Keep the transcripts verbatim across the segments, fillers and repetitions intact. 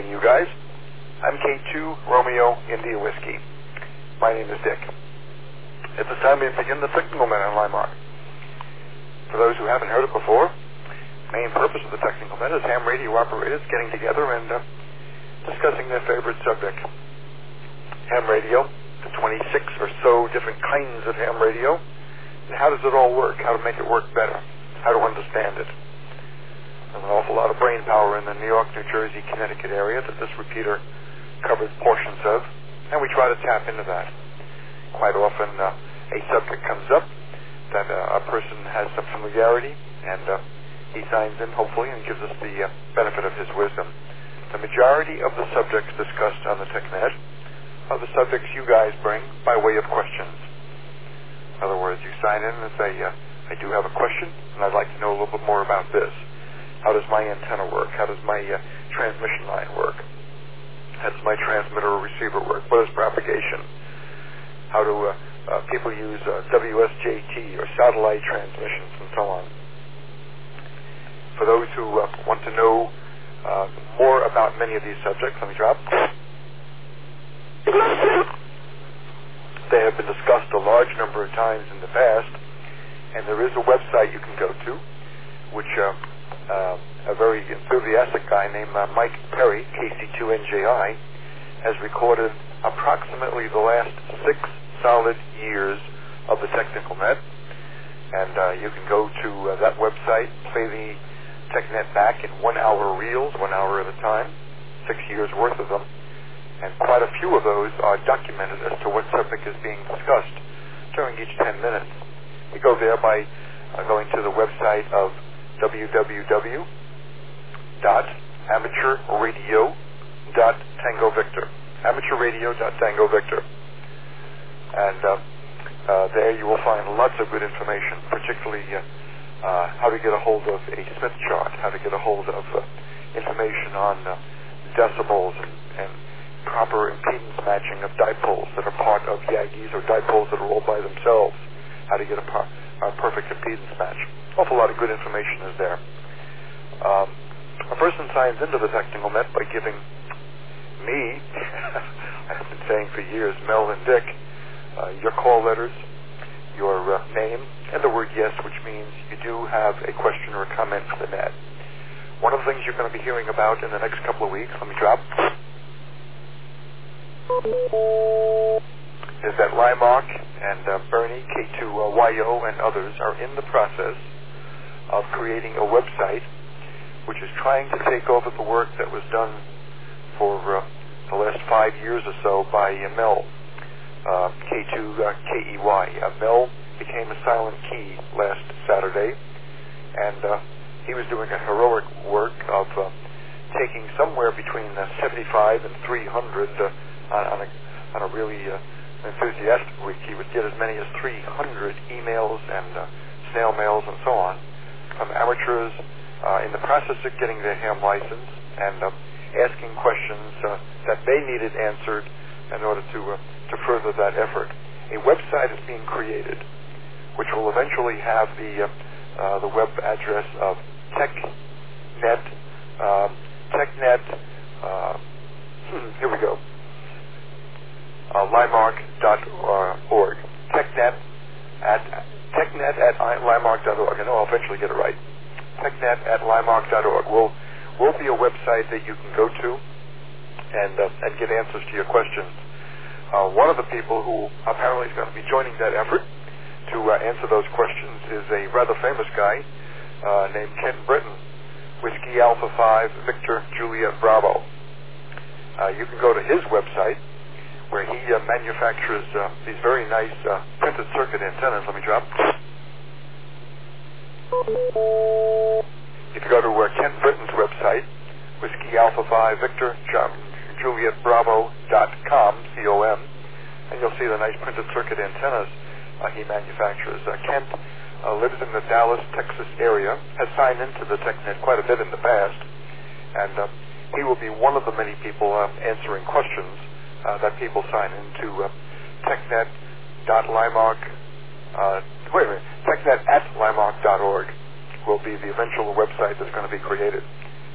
you guys. I'm K two Romeo India Whiskey. My name is Dick. At this time, we begin the Technical Minute on LimeArc. For those who haven't heard it before, the main purpose of the Technical Minute is ham radio operators getting together and uh, discussing their favorite subject. Ham radio, the twenty-six or so different kinds of ham radio, and how does it all work, how to make it work better, how to understand it. There's an awful lot of brain power in the New York, New Jersey, Connecticut area that this repeater covers portions of, and we try to tap into that. Quite often uh, a subject comes up that uh, a person has some familiarity, and uh, he signs in, hopefully, and gives us the uh, benefit of his wisdom. The majority of the subjects discussed on the TechNet are the subjects you guys bring by way of questions. In other words, you sign in and say, uh, I do have a question, and I'd like to know a little bit more about this. How does my antenna work? How does my uh, transmission line work? How does my transmitter or receiver work? What is propagation? How do uh, uh, people use uh, W S J T or satellite transmissions and so on? For those who uh, want to know uh, more about many of these subjects, let me drop. They have been discussed a large number of times in the past, and there is a website you can go to, which uh, uh, a very enthusiastic guy named uh, Mike Perry, K C two N J I, has recorded approximately the last six solid years of the Technical Net, and uh, you can go to uh, that website, play the TechNet back in one-hour reels, one hour at a time, six years worth of them, and quite a few of those are documented as to what subject is being discussed during each ten minutes. We go there by uh, going to the website of w w w dot amateur radio dot tango victor, amateur radio dot tango victor. And uh, uh, there you will find lots of good information, particularly uh, uh, how to get a hold of a Smith chart, how to get a hold of uh, information on uh, decibels and, and proper impedance matching of dipoles that are part of Yagis or dipoles that are all by themselves, how to get a, par- a perfect impedance match. Awful lot of good information is there. Um, a person signs into the Technical Net by giving me, I've been saying for years, Mel and Dick, uh, your call letters, your uh, name, and the word yes, which means you do have a question or a comment for the net. One of the things you're going to be hearing about in the next couple of weeks, let me drop, is that LimeArc and uh, Bernie, K two Y O, and others are in the process of creating a website which is trying to take over the work that was done for uh, the last five years or so by uh, Mel, uh, K two K E Y. Uh, Mel became a silent key last Saturday, and uh, he was doing a heroic work of uh, taking somewhere between uh, seventy-five and three hundred uh, on, on, a, on a really uh, enthusiastic week. He would get as many as three hundred emails and uh, snail mails and so on from amateurs uh, in the process of getting their ham license and uh, asking questions uh, that they needed answered in order to uh, to further that effort. A website is being created, which will eventually have the uh, uh, the web address of TechNet, uh, TechNet. Uh, here we go. Uh, LimeArc dot org. TechNet at TechNet at LimeArc dot org. I know I'll eventually get it right. TechNet at LimeArc dot org will will be a website that you can go to and uh, and get answers to your questions. Uh, one of the people who apparently is going to be joining that effort to uh, answer those questions is a rather famous guy uh, named Ken Britton, Whiskey Alpha five Victor Juliet Bravo. Uh, you can go to his website where he uh, manufactures uh, these very nice uh, printed circuit antennas. Let me drop. If you go to uh, Ken Britton's website, Whiskey Alpha five Victor Juliet Bravo dot com, C O M, and you'll see the nice printed circuit antennas uh, he manufactures. Uh, Kent uh, lives in the Dallas, Texas area, has signed into the TechNet quite a bit in the past, and uh, he will be one of the many people uh, answering questions uh, that people sign into uh, TechNet dot LimeArc, uh, wait a minute, TechNet at LimeArc dot org will be the eventual website that's going to be created.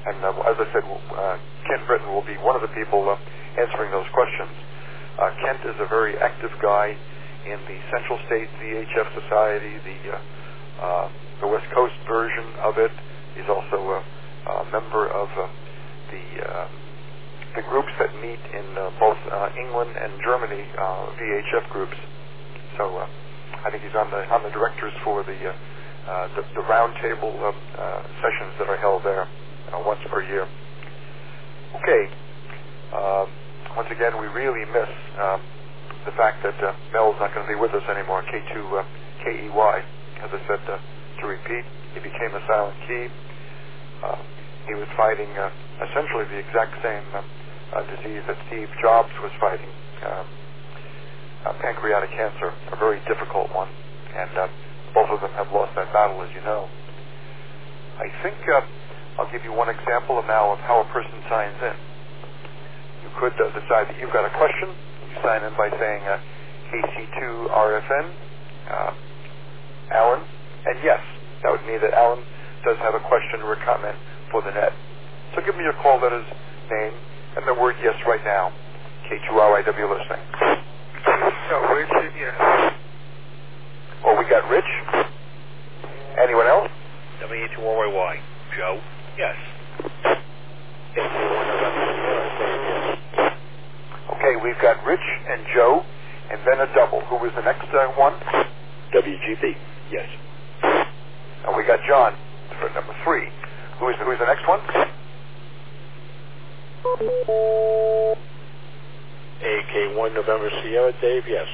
And uh, as I said, uh, Kent Britton will be one of the people uh, answering those questions. Uh, Kent is a very active guy in the Central State V H F Society, the uh, uh, the West Coast version of it. He's also a, a member of uh, the uh, the groups that meet in uh, both uh, England and Germany, uh, V H F groups. So uh, I think he's on the on the directors for the uh, uh, the, the roundtable uh, uh, sessions that are held there uh, once per year. Okay. Uh, once again, we really miss um, the fact that uh, Mel's not going to be with us anymore. K two uh, K E Y, as I said, uh, to repeat, he became a silent key. Uh, he was fighting uh, essentially the exact same uh, uh, disease that Steve Jobs was fighting, uh, uh, pancreatic cancer, a very difficult one, and uh, both of them have lost that battle, as you know. I think uh, I'll give you one example now of how a person signs in. You could uh, decide that you've got a question. You sign in by saying uh, A C two R F N, uh, Alan, and yes, that would mean that Alan does have a question or a comment for the net. So give me your call letters, name, and the word yes right now. K two R I W listening. So, Rich, yes. Well, we got Rich. Anyone else? W two R Y Y. Joe? Yes. Okay, we've got Rich and Joe, and then a double. Who was the next uh, one? W G P. Yes. And we got John for number three. Who is, who is the next one? A K one November Sierra. Dave? Yes.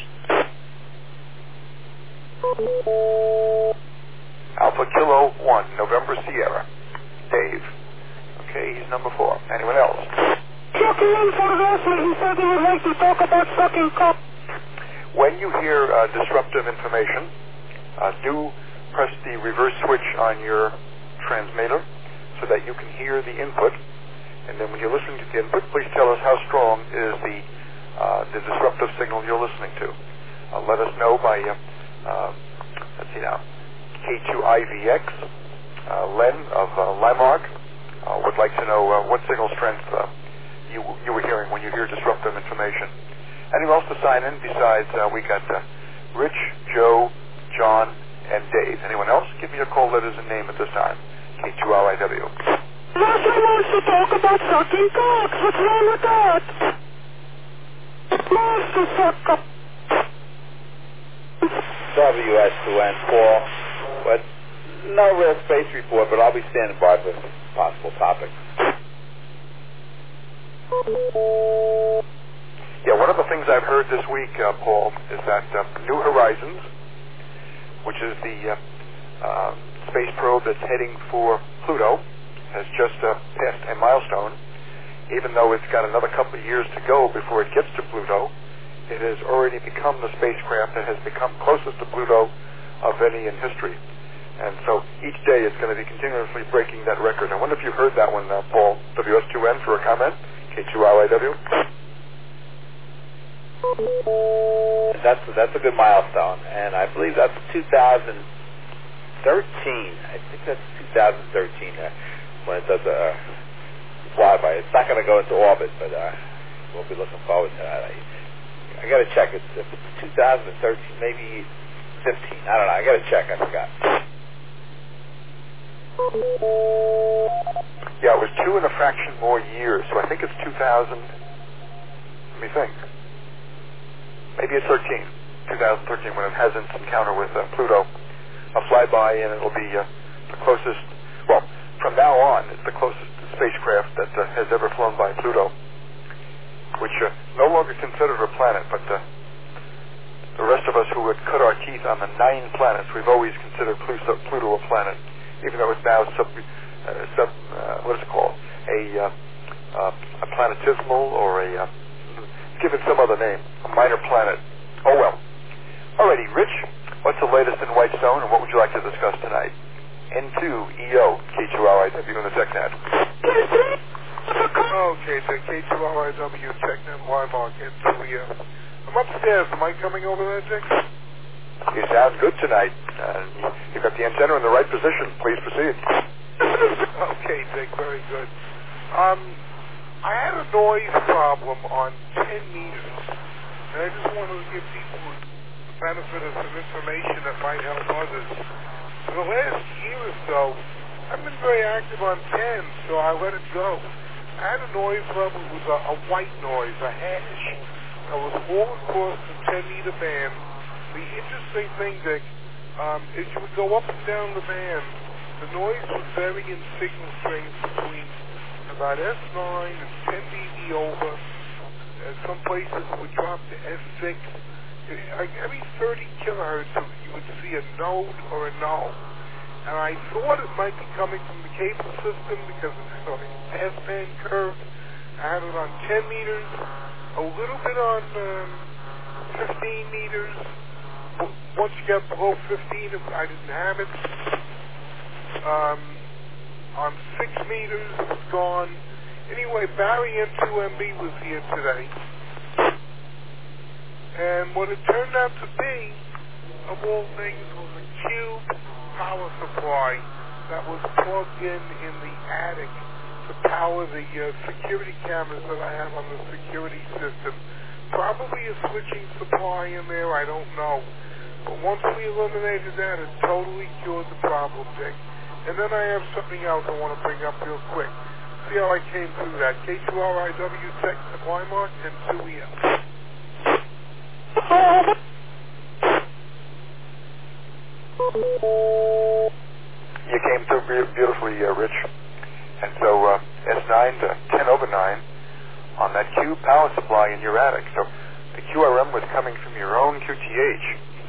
Alpha Kilo one November Sierra. Dave. Okay, he's number four. Anyone else? Chucky in for the wrestling. He said he would like to talk about sucking cock. When you hear uh, disruptive information, uh, do press the reverse switch on your transmitter so that you can hear the input. And then when you're listening to the input, please tell us how strong is the uh, the disruptive signal you're listening to. Uh, let us know by, uh, uh, let's see now, K two I V X, uh, Len of uh, Lamarck uh, would like to know uh, what signal strength uh, you you were hearing when you hear disruptive information. Anyone else to sign in besides uh, we got uh, Rich, Joe, John, and Dave. Anyone else? Give me your call letters and name at this time. K two R I W. Wrestling wants to talk about sucking cocks. What's wrong with that? Wants to suck cock. W S two N Paul. But no real space report, but I'll be standing by for possible topics. Yeah, one of the things I've heard this week, uh, Paul, is that uh, New Horizons, which is the uh, uh, space probe that's heading for Pluto, has just uh, passed a milestone. Even though it's got another couple of years to go before it gets to Pluto, it has already become the spacecraft that has become closest to Pluto of any in history. And so each day it's going to be continuously breaking that record. I wonder if you heard that one, uh, Paul. W S two N for a comment. K two R I W. That's that's a good milestone, and I believe that's two thousand thirteen. I think that's two thousand thirteen uh, when it does a flyby. It's not going to go into orbit, but uh, we'll be looking forward to that. I, I got to check. It's, if it's two thousand thirteen, maybe fifteen. I don't know. I got to check. I forgot. Yeah, it was two and a fraction more years, so I think it's two thousand. Let me think. Maybe it's thirteen. twenty thirteen when it has its encounter with uh, Pluto. A flyby, and it'll be uh, the closest, well, from now on, it's the closest spacecraft that uh, has ever flown by Pluto, which uh, no longer considered a planet, but uh, the rest of us who would cut our teeth on the nine planets, we've always considered Pluto, Pluto a planet, even though it's now sub, uh, sub uh, what is it called? A, uh, uh, a planetesimal or a, uh, give it some other name, a minor planet. Oh well. Alrighty, Rich, what's the latest in Whitestone, and what would you like to discuss tonight? N two E O, K two R I W in the TechNet. Okay, the K two R I W TechNet Lamarck N two E O. I'm upstairs. Am I coming over there, Dick? You sound good tonight. Uh, you've got the antenna in the right position. Please proceed. Okay, Dick, very good. Um, I had a noise problem on ten meters, and I just wanted to give people the benefit of some information that might help others. For the last year or so, I've been very active on ten, so I let it go. I had a noise level, it was a, a white noise, a hash, that was all across the ten meter band. The interesting thing, Dick, um, is you would go up and down the band, the noise was varying in signal strength between about S nine and ten dB over. Uh, some places it would drop to S six. Like every thirty kilohertz, you would see a node or a null. And I thought it might be coming from the cable system because it's sort of passband curve. I had it on ten meters, a little bit on um, fifteen meters. Once you got below fifteen, I didn't have it. Um, on six meters, it was gone. Anyway, Barry M two M B was here today. And what it turned out to be, of all things, was a cube power supply that was plugged in in the attic to power the uh, security cameras that I have on the security system. Probably a switching supply in there, I don't know. But once we eliminated that, it totally cured the problem, Dick. And then I have something else I want to bring up real quick. See how I came through that. K two R I W, Tech at Wymark, and two E L. You came through beautifully, uh, Rich. And so uh, S nine to ten over nine on that Q power supply in your attic. So the Q R M was coming from your own Q T H.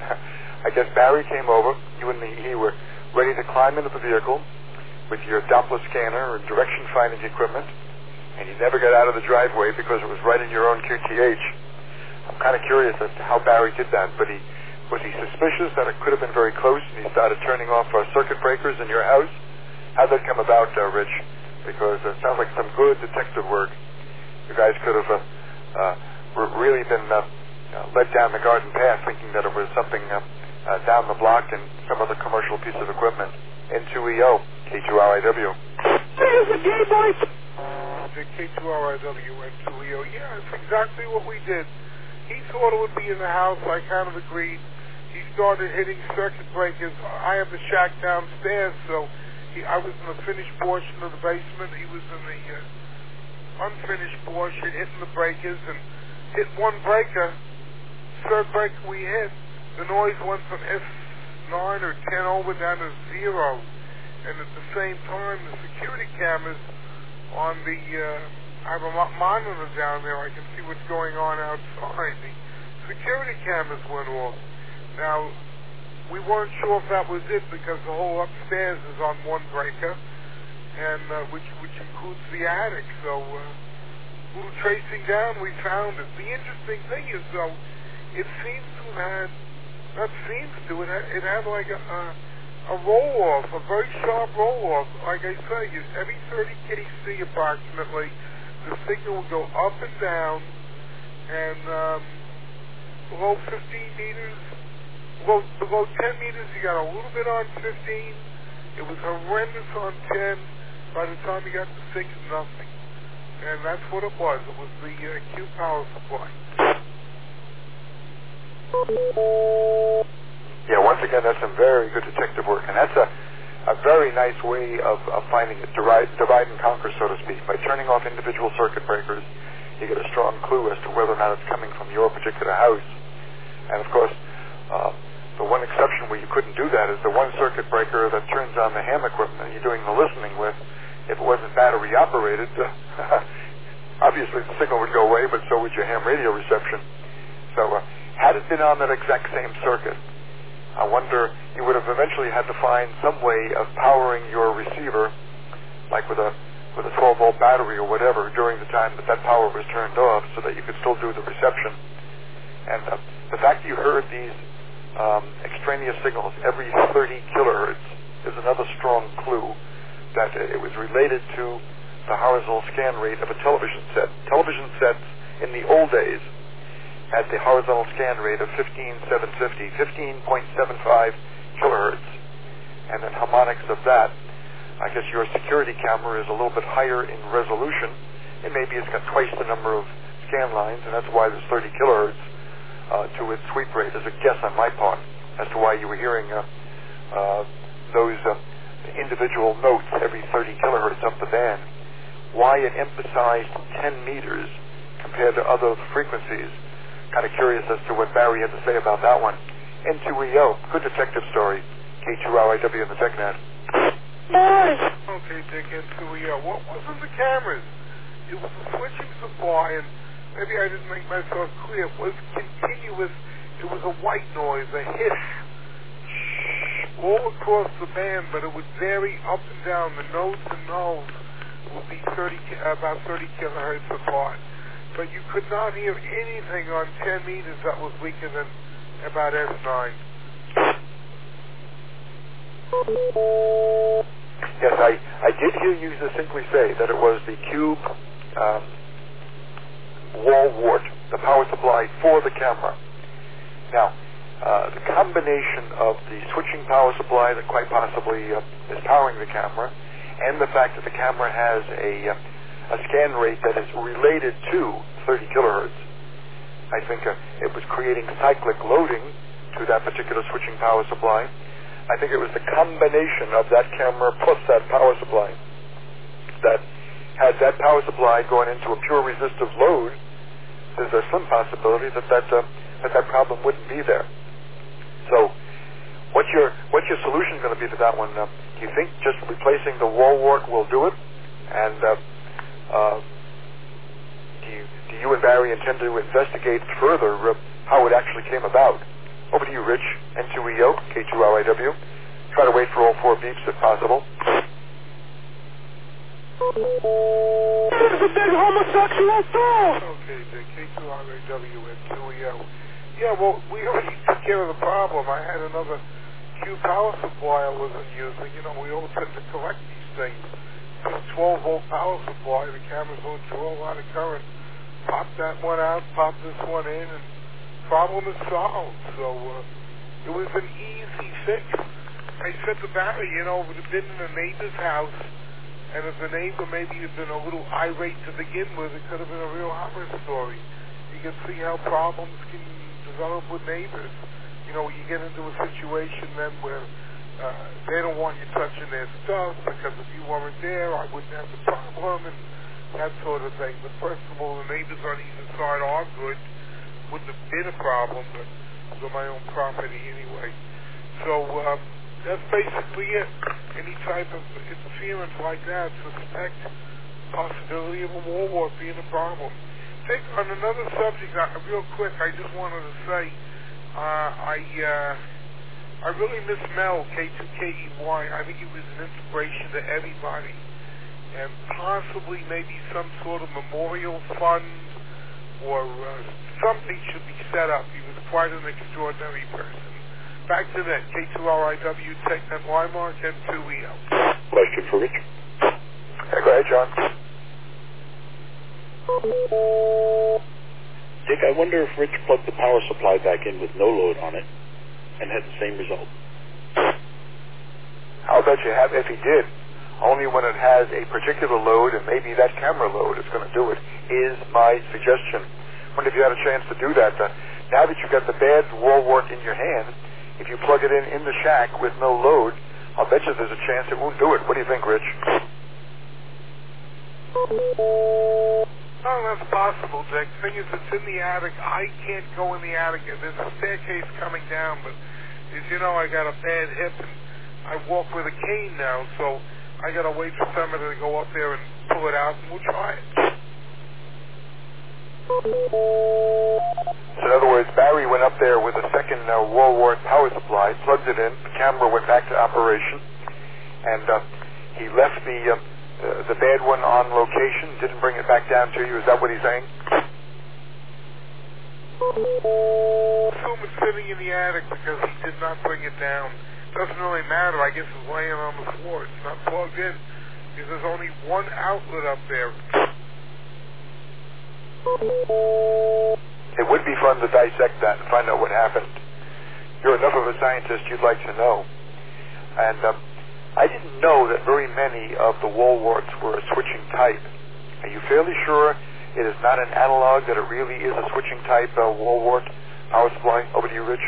I guess Barry came over. You and he were ready to climb into the vehicle with your Doppler scanner and direction finding equipment, and you never got out of the driveway because it was right in your own Q T H. I'm kind of curious as to how Barry did that, but he was he suspicious that it could have been very close, and he started turning off uh, circuit breakers in your house? How'd that come about, uh, Rich? Because it sounds like some good detective work. You guys could have uh, uh, re- really been uh, uh, led down the garden path thinking that it was something uh, uh, down the block and some other commercial piece of equipment. N two E O, K two R I W. There's a gay boy! The K two R I W, N two E O. Yeah, it's exactly what we did. He thought it would be in the house. I kind of agreed. He started hitting circuit breakers. I have the shack downstairs, so he, I was in the finished portion of the basement. He was in the uh, unfinished portion, hitting the breakers, and hit one breaker. Third breaker we hit, the noise went from S nine or ten over down to zero. And at the same time, the security cameras on the, uh, I have a monitor down there. I can see what's going on outside. The security cameras went off. Now, we weren't sure if that was it because the whole upstairs is on one breaker, and uh, which which includes the attic. So, uh, a little tracing down, we found it. The interesting thing is, though, it seems to have had, not seems to, it had, it had like a, a, a roll-off, a very sharp roll-off. Like I say, every thirty K C approximately, the signal would go up and down, and um, below fifteen meters, below, below ten meters, you got a little bit on fifteen. It was horrendous on ten. By the time you got to six, nothing. And that's what it was. It was the uh, Q power supply. Yeah, once again, that's some very good detective work, and that's a, a very nice way of, of finding it, divide, divide and conquer, so to speak. By turning off individual circuit breakers, you get a strong clue as to whether or not it's coming from your particular house. And of course, uh, the one exception where you couldn't do that is the one circuit breaker that turns on the ham equipment that you're doing the listening with. If it wasn't battery operated, uh, obviously the signal would go away, but so would your ham radio reception. So uh, had it been on that exact same circuit, I wonder, you would have eventually had to find some way of powering your receiver, like with a with a twelve volt battery or whatever, during the time that that power was turned off, so that you could still do the reception. And uh, the fact that you heard these um, extraneous signals every thirty kilohertz is another strong clue that it was related to the horizontal scan rate of a television set. Television sets in the old days had the horizontal scan rate of fifteen seven fifty, fifteen point seven five kilohertz, and then harmonics of that I guess your security camera is a little bit higher in resolution, and maybe it's got twice the number of scan lines, and that's why there's thirty kilohertz uh, to its sweep rate. As a guess on my part as to why you were hearing uh, uh, those uh, individual notes every thirty kilohertz up the band. Why it emphasized ten meters compared to other frequencies. Kind of curious as to what Barry had to say about that one. N two E O, good detective story. K two R I W in the TechNet. Okay, Dick, N two E O. What wasn't the cameras? It was a switching supply, and maybe I didn't make myself clear. It was continuous. It was a white noise, a hiss, all across the band, but it would vary up and down. The notes and nulls would be thirty, about thirty kilohertz apart. But you could not hear anything on ten meters that was weaker than about S nine. Yes, I, I did hear you distinctly say that it was the Cube um, wall wart, the power supply for the camera. Now, uh, the combination of the switching power supply that quite possibly uh, is powering the camera, and the fact that the camera has a, uh, a scan rate that is related to thirty kilohertz, I think uh, it was creating cyclic loading to that particular switching power supply. I think it was the combination of that camera plus that power supply that had that power supply going into a pure resistive load. There's a slim possibility that that, uh, that that problem wouldn't be there. So, what's your what's your solution going to be to that one? Uh, do you think just replacing the wall wart will do it? And uh, uh, do you do you and Barry intend to investigate further uh, how it actually came about? Over to you, Rich. N two E O, K two R I W. Try to wait for all four beeps if possible. There's a big homosexual dog! Okay, the K two R I W, N two E O. Yeah, well, we already took care of the problem. I had another Q power supply I wasn't using. You know, we all tend to collect these things. It's a twelve volt power supply. The cameras don't draw a lot of current. Pop that one out, pop this one in, and problem is solved. So uh, it was an easy fix. I said to Barry, you know, it would have been in a neighbor's house, and if the neighbor maybe had been a little irate to begin with, it could have been a real horror story. You can see how problems can develop with neighbors. You know, you get into a situation then where uh, they don't want you touching their stuff because if you weren't there, I wouldn't have the problem, and that sort of thing. But first of all, the neighbors on either side are good. Wouldn't have been a problem, but it was on my own property anyway. So um, that's basically it. Any type of interference like that, suspect possibility of a wall wart being a problem. Dick, on another subject, uh, real quick, I just wanted to say, uh, I uh, I really miss Mel, K two K E Y. I think he was an inspiration to everybody. And possibly maybe some sort of memorial fund or uh, something should be set up. He was quite an extraordinary person. Back to that, K two R I W, TechNet, Weimar, N two E O. Question for Rich. Yeah, go ahead, John. Dick, I wonder if Rich plugged the power supply back in with no load on it and had the same result. I'll bet you have if he did. Only when it has a particular load, and maybe that camera load is going to do it, is my suggestion. Wonder if you had a chance to do that. Uh, now that you've got the bad wall wart in your hand, if you plug it in in the shack with no load, I'll bet you there's a chance it won't do it. What do you think, Rich? Oh, that's possible, Dick. The thing is, it's in the attic. I can't go in the attic. There's a staircase coming down, but as you know, I got a bad hip, and I walk with a cane now, so I got to wait for somebody to go up there and pull it out, and we'll try it. So in other words, Barry went up there with a second uh, wall wart power supply, plugged it in, the camera went back to operation, and uh, he left the uh, uh, the bad one on location, didn't bring it back down to you. Is that what he's saying? Assume it's sitting in the attic because he did not bring it down. Doesn't really matter. I guess it's laying on the floor. It's not plugged in because there's only one outlet up there. It would be fun to dissect that and find out what happened. You're enough of a scientist, you'd like to know. And um, I didn't know that very many of the Woolworths were a switching type. Are you fairly sure it is not an analog, that it really is a switching type uh, Woolworth power supply? Over to you, Rich.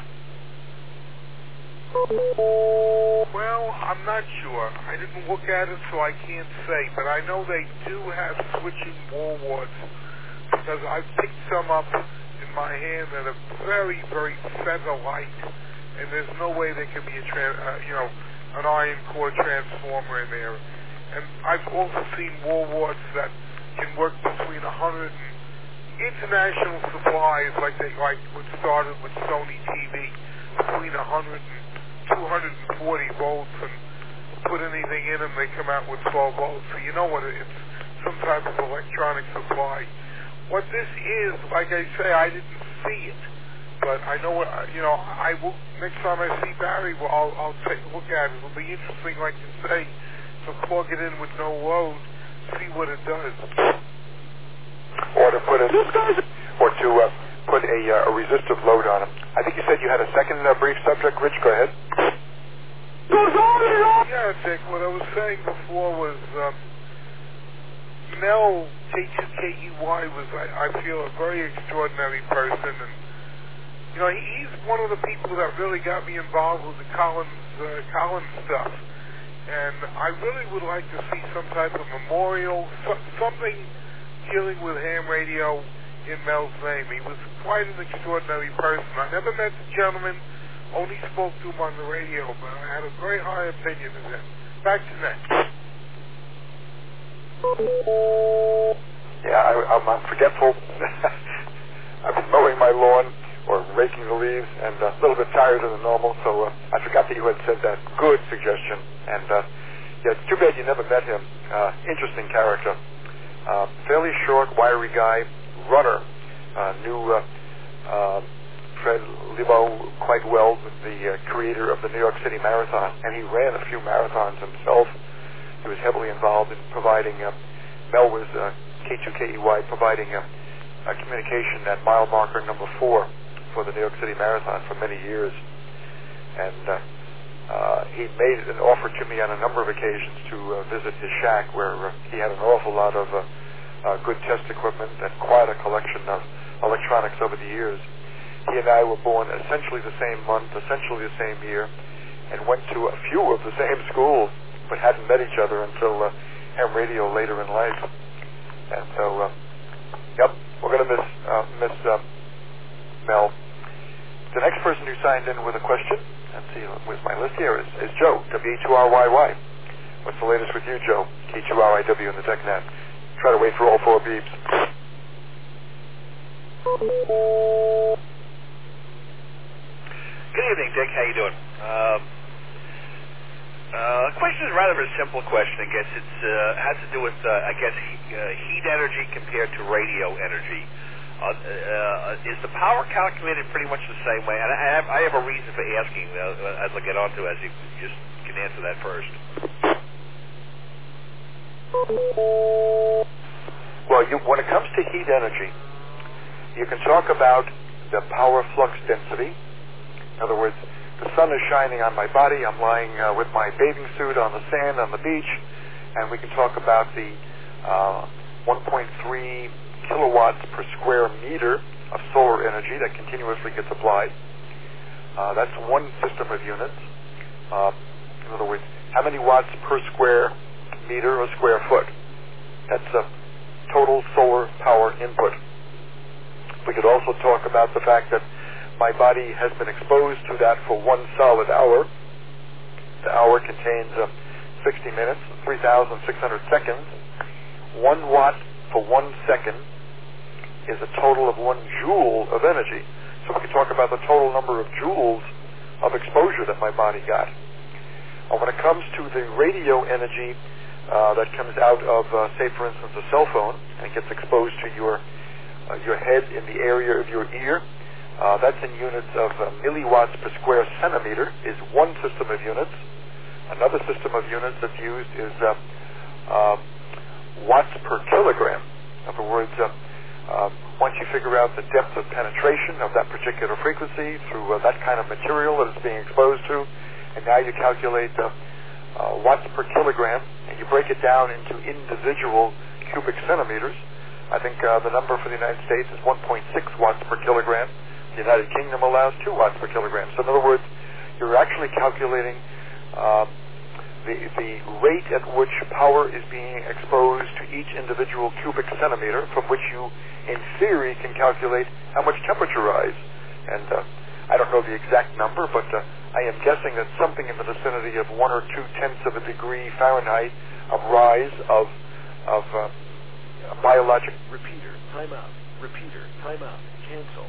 Well, I'm not sure. I didn't look at it, so I can't say. But I know they do have switching Woolworths, because I've picked some up in my hand that are very, very feather-like, and there's no way there can be a, tra- uh, you know, an iron core transformer in there. And I've also seen Woolworths that can work between one hundred and international supplies, like they like what started with Sony T V, between one hundred and two hundred forty volts, and put anything in them, they come out with twelve volts. So you know what, it's some type of electronic supply. What this is, like I say, I didn't see it, but I know what, you know, I will, next time I see Barry, well, I'll, I'll take a look at it. It'll be interesting, like you say, to plug it in with no load, see what it does. Or to put it, or to uh, put a, uh, a resistive load on it. I think you said you had a second uh, brief subject, Rich. Go ahead. Yeah, Dick, what I was saying before was um, Mel, K two K E Y, was, I, I feel, a very extraordinary person. And, you know, he, he's one of the people that really got me involved with the Collins, uh, Collins stuff. And I really would like to see some type of memorial, so, something dealing with ham radio in Mel's name. He was quite an extraordinary person. I never met the gentleman, only spoke to him on the radio, but I had a very high opinion of him. Back to next. Yeah, I, I'm, I'm forgetful. I've been mowing my lawn or raking the leaves, and uh, a little bit tired than normal, so uh, I forgot that you had said that. Good suggestion. And uh, yeah, it's too bad you never met him. Uh, interesting character. Uh, fairly short, wiry guy, runner. Uh, knew uh, uh, Fred Lebow quite well, the uh, creator of the New York City Marathon, and he ran a few marathons himself. He was heavily involved in providing, uh, Mel was uh, K two K E Y, providing a, a communication at mile marker number four for the New York City Marathon for many years. And uh, uh, he made an offer to me on a number of occasions to uh, visit his shack, where uh, he had an awful lot of uh, uh, good test equipment and quite a collection of electronics over the years. He and I were born essentially the same month, essentially the same year, and went to a few of the same schools, but hadn't met each other until uh, ham radio later in life. And so, uh, yep, we're going to miss, uh, miss uh, Mel. The next person who signed in with a question, let's see, with my list here, is, is Joe, W E two R Y Y. What's the latest with you, Joe? K two R I W in the TechNet. Try to wait for all four beeps. Good evening, Dick. How you doing? Um, uh, the question is rather a simple question. I guess it uh, has to do with, uh, I guess, he, uh, heat energy compared to radio energy. Uh, uh, is the power calculated pretty much the same way? And I have, I have a reason for asking, uh, as I'll get on to, as you just can answer that first. Well, you, when it comes to heat energy, you can talk about the power flux density. In other words, the sun is shining on my body, I'm lying uh, with my bathing suit on the sand on the beach, and we can talk about the uh, one point three kilowatts per square meter of solar energy that continuously gets applied. Uh, that's one system of units. Uh, in other words, how many watts per square meter or square foot? That's a total solar power input. We could also talk about the fact that my body has been exposed to that for one solid hour. The hour contains uh, sixty minutes, three thousand six hundred seconds. One watt for one second is a total of one joule of energy. So we can talk about the total number of joules of exposure that my body got. Uh, when it comes to the radio energy uh, that comes out of, uh, say, for instance, a cell phone, and gets exposed to your uh, your head in the area of your ear, uh, that's in units of uh, milliwatts per square centimeter, is one system of units. Another system of units that's used is uh, uh, watts per kilogram. In other words, uh, uh, once you figure out the depth of penetration of that particular frequency through uh, that kind of material that it's being exposed to, and now you calculate uh, uh, watts per kilogram, and you break it down into individual cubic centimeters, I think uh, the number for the United States is one point six watts per kilogram. The United Kingdom allows two watts per kilogram. So in other words, you're actually calculating uh, the, the rate at which power is being exposed to each individual cubic centimeter, from which you, in theory, can calculate how much temperature rise. And uh, I don't know the exact number, but uh, I am guessing that something in the vicinity of one or two tenths of a degree Fahrenheit of rise of of uh, biologic. Repeater, timeout. Repeater, timeout. Cancel.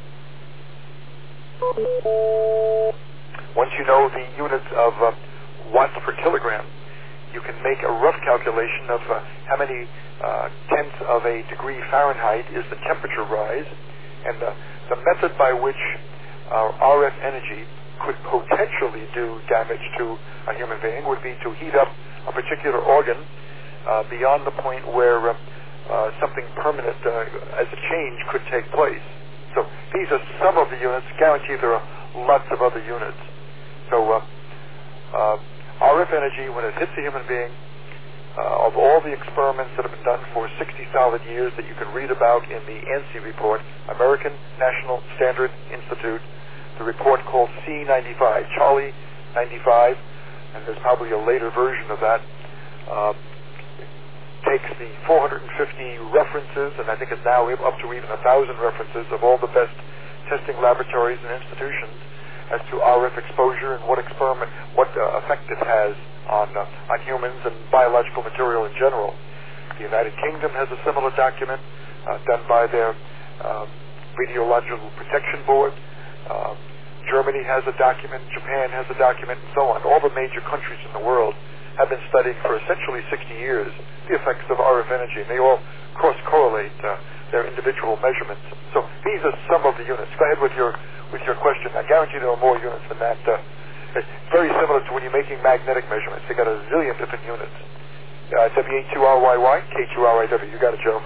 Once you know the units of uh, watts per kilogram, you can make a rough calculation of uh, how many uh, tenths of a degree Fahrenheit is the temperature rise, and uh, the method by which uh, R F energy could potentially do damage to a human being would be to heat up a particular organ uh, beyond the point where uh, uh, something permanent uh, as a change could take place. So these are some of the units. Guaranteed there are lots of other units. So uh, uh, R F energy, when it hits a human being, uh, of all the experiments that have been done for sixty solid years that you can read about in the ANSI report, American National Standard Institute, the report called C ninety-five, Charlie ninety-five, and there's probably a later version of that, uh, takes the four hundred fifty references, and I think it's now up to even one thousand references of all the best testing laboratories and institutions as to R F exposure and what experiment, what uh, effect it has on uh, on humans and biological material in general. The United Kingdom has a similar document uh, done by their uh, Radiological Protection Board. Uh, Germany has a document, Japan has a document, and so on. All the major countries in the world have been studying for essentially sixty years the effects of R F energy, and they all cross-correlate uh, their individual measurements. So these are some of the units. Go ahead with your with your question. I guarantee there are more units than that. Uh, it's very similar to when you're making magnetic measurements. They got a zillion different units. Uh, W A two R Y Y, K two R I W. You got it, Joe.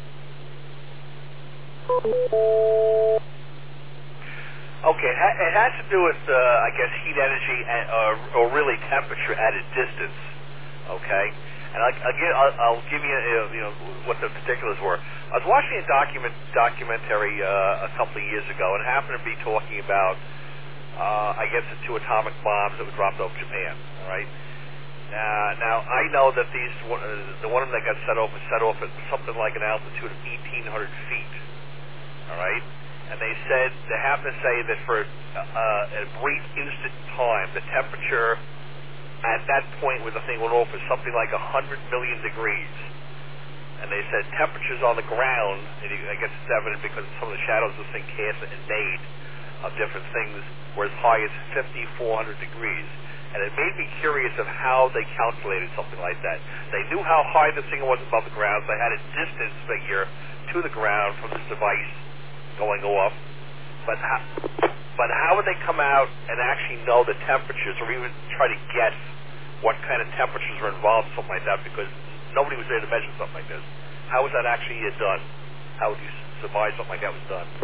Okay, it, ha- it has to do with, uh, I guess, heat energy and, uh, or really temperature at a distance. Okay, and I, I'll, give, I'll, I'll give you, uh, you know, what the particulars were. I was watching a document documentary uh, a couple of years ago, and it happened to be talking about, uh, I guess, the two atomic bombs that were dropped over Japan. All right. Uh, now I know that these, uh, the one of them that got set off was set off at something like an altitude of eighteen hundred feet. All right. And they said, they happen to say that for uh, a brief instant time, the temperature at that point when the thing went off was something like one hundred million degrees. And they said temperatures on the ground, and you, I guess it's evident because some of the shadows this thing cast and made of different things were as high as fifty-four hundred degrees. And it made me curious of how they calculated something like that. They knew how high the thing was above the ground, so they had a distance figure to the ground from this device going off, but how, but how would they come out and actually know the temperatures, or even try to guess what kind of temperatures were involved in something like that, because nobody was there to measure something like this? How was that actually done? How would you survive something like that was done?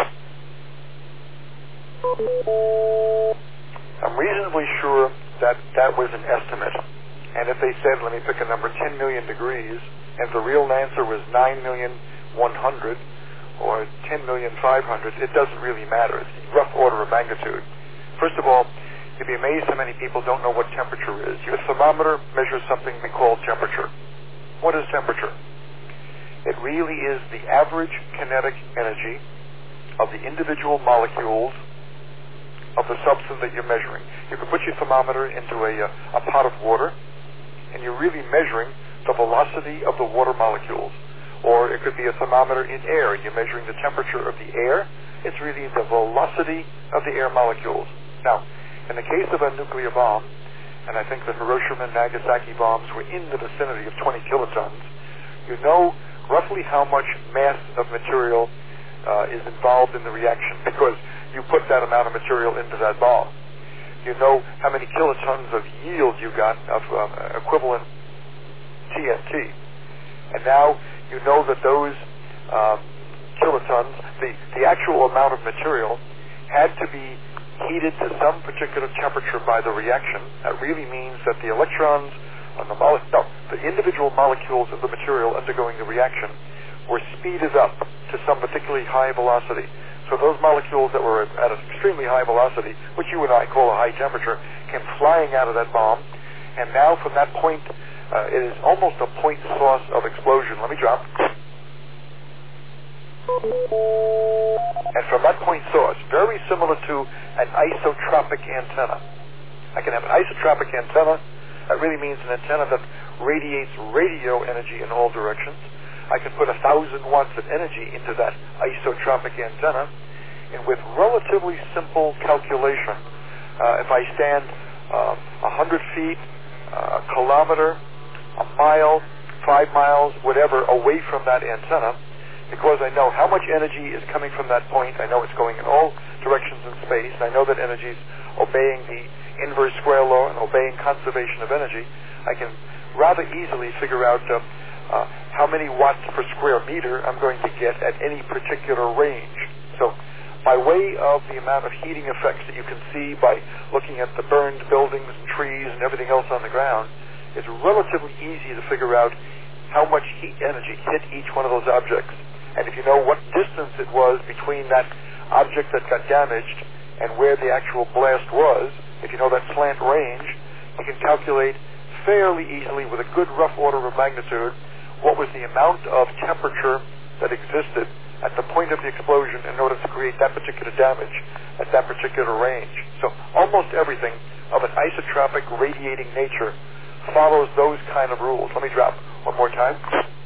I'm reasonably sure that that was an estimate, and if they said, let me pick a number, ten million degrees, and the real answer was nine million one hundred, or ten million five hundred, it doesn't really matter. It's a rough order of magnitude. First of all, you'd be amazed how many people don't know what temperature is. Your thermometer measures something we call temperature. What is temperature? It really is the average kinetic energy of the individual molecules of the substance that you're measuring. You can put your thermometer into a, a pot of water, and you're really measuring the velocity of the water molecules. Or it could be a thermometer in air, and you're measuring the temperature of the air. It's really the velocity of the air molecules. Now, in the case of a nuclear bomb, and I think the Hiroshima and Nagasaki bombs were in the vicinity of twenty kilotons, you know roughly how much mass of material uh, is involved in the reaction, because you put that amount of material into that bomb. You know how many kilotons of yield you got of um, equivalent T N T. And now you know that those um, kilotons, the, the actual amount of material, had to be heated to some particular temperature by the reaction, that really means that the electrons on the mole- no, the individual molecules of the material undergoing the reaction were speeded up to some particularly high velocity. So those molecules that were at an extremely high velocity, which you and I call a high temperature, came flying out of that bomb. And now from that point, uh, it is almost a point source of explosion. Let me drop. And from that point source, very similar to an isotropic antenna. I can have an isotropic antenna. That really means an antenna that radiates radio energy in all directions. I can put a thousand watts of energy into that isotropic antenna, and with relatively simple calculation, uh, if I stand uh, a hundred feet, uh, a kilometer, a mile, five miles, whatever, away from that antenna, because I know how much energy is coming from that point, I know it's going in all directions in space, I know that energy is obeying the inverse square law and obeying conservation of energy, I can rather easily figure out uh, uh, how many watts per square meter I'm going to get at any particular range. So by way of the amount of heating effects that you can see by looking at the burned buildings and trees and everything else on the ground, it's relatively easy to figure out how much heat energy hit each one of those objects. And if you know what distance it was between that object that got damaged and where the actual blast was, if you know that slant range, you can calculate fairly easily with a good rough order of magnitude what was the amount of temperature that existed at the point of the explosion in order to create that particular damage at that particular range. So almost everything of an isotropic radiating nature follows those kind of rules. Let me drop one more time.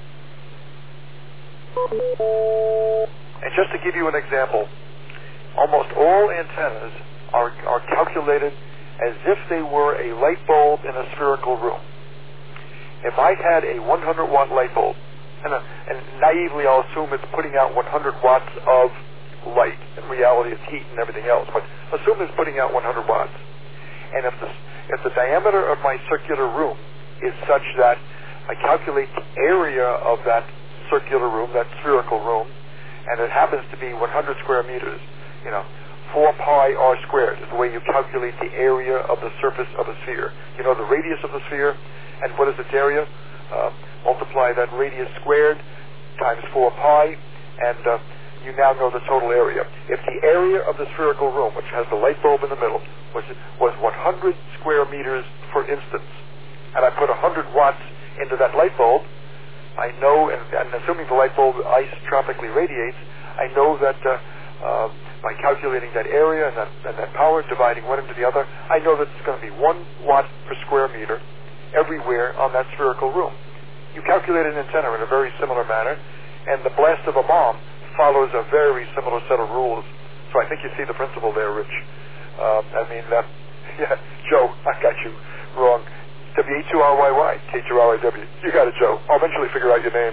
And just to give you an example, almost all antennas are, are calculated as if they were a light bulb in a spherical room. If I had a one hundred watt light bulb, and, uh, and naively I'll assume it's putting out one hundred watts of light. In reality it's heat and everything else, but assume it's putting out one hundred watts. And if the, if the diameter of my circular room is such that I calculate the area of that circular room, that spherical room, and it happens to be one hundred square meters, you know, four pi r squared is the way you calculate the area of the surface of a sphere. You know the radius of the sphere, and what is its area? Uh, multiply that radius squared times four pi, and uh, you now know the total area. If the area of the spherical room, which has the light bulb in the middle, was was one hundred square meters, for instance, and I put one hundred watts into that light bulb, I know, and, and assuming the light bulb isotropically radiates, I know that uh, uh, by calculating that area and that, and that power, dividing one into the other, I know that it's going to be one watt per square meter everywhere on that spherical room. You calculate an antenna in a very similar manner, and the blast of a bomb follows a very similar set of rules. So I think you see the principle there, Rich. Um, I mean, uh, yeah, Joe, I got you wrong. W H two R Y Y, K two R I W. You got it, Joe. I'll eventually figure out your name.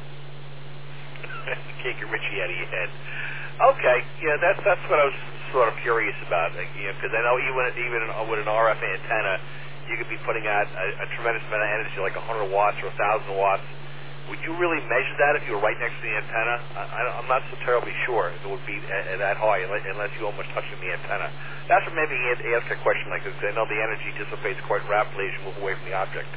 Can't get Richie out of your head. Okay, yeah, that's that's what I was sort of curious about, like, you know, because I know even even with an R F antenna, you could be putting out a, a tremendous amount of energy, like one hundred watts or one thousand watts. Would you really measure that if you were right next to the antenna? I, I, I'm not so terribly sure if it would be at, at that high unless, unless you almost touching the antenna. That's what made me ask a question like this. I know the energy dissipates quite rapidly as you move away from the object.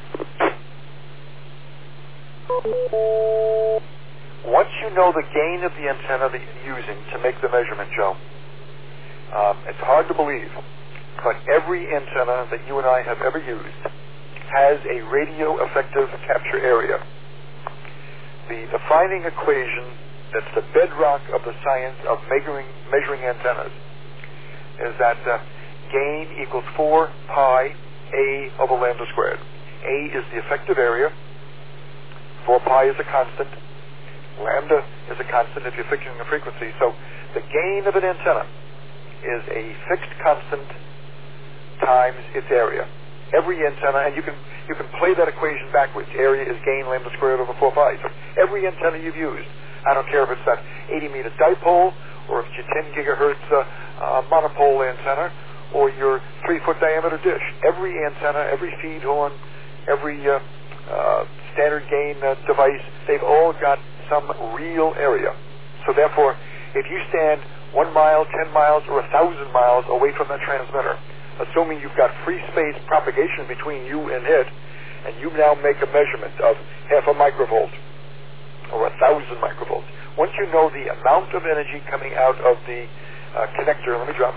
Once you know the gain of the antenna that you're using to make the measurement, Joe, um, it's hard to believe, but every antenna that you and I have ever used has a radio effective capture area. The defining equation that's the bedrock of the science of measuring, measuring antennas is that uh, gain equals four pi A over lambda squared. A is the effective area, four pi is a constant, lambda is a constant if you're fixing a frequency. So the gain of an antenna is a fixed constant times its area. Every antenna, and you can you can play that equation backwards. Area is gain lambda squared over four pi. So every antenna you've used, I don't care if it's that eighty meter dipole, or if it's your ten gigahertz uh, uh, monopole antenna, or your three foot diameter dish. Every antenna, every feed horn, every uh, uh, standard gain uh, device, they've all got some real area. So therefore, if you stand one mile, ten miles, or a thousand miles away from that transmitter, assuming you've got free space propagation between you and it, and you now make a measurement of half a microvolt or a thousand microvolts. Once you know the amount of energy coming out of the uh, connector, let me drop.